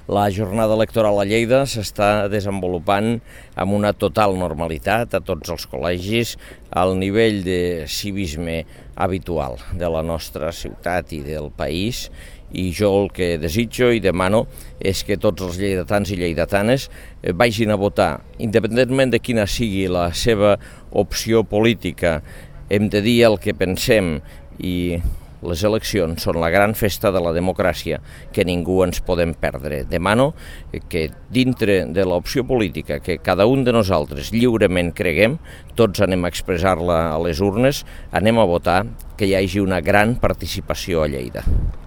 La jornada electoral a Lleida s'està desenvolupant amb una total normalitat a tots els col·legis, al nivell de civisme habitual de la nostra ciutat i del país, i jo el que desitjo i demano és que tots els lleidatans i lleidatanes vagin a votar, independentment de quina sigui la seva opció política. Hem de dir el que pensem i les eleccions són la gran festa de la democràcia que ningú ens podem perdre. Demano que dintre de l'opció política que cada un de nosaltres lliurement creguem, tots anem a expressar-la a les urnes, anem a votar, que hi hagi una gran participació a Lleida.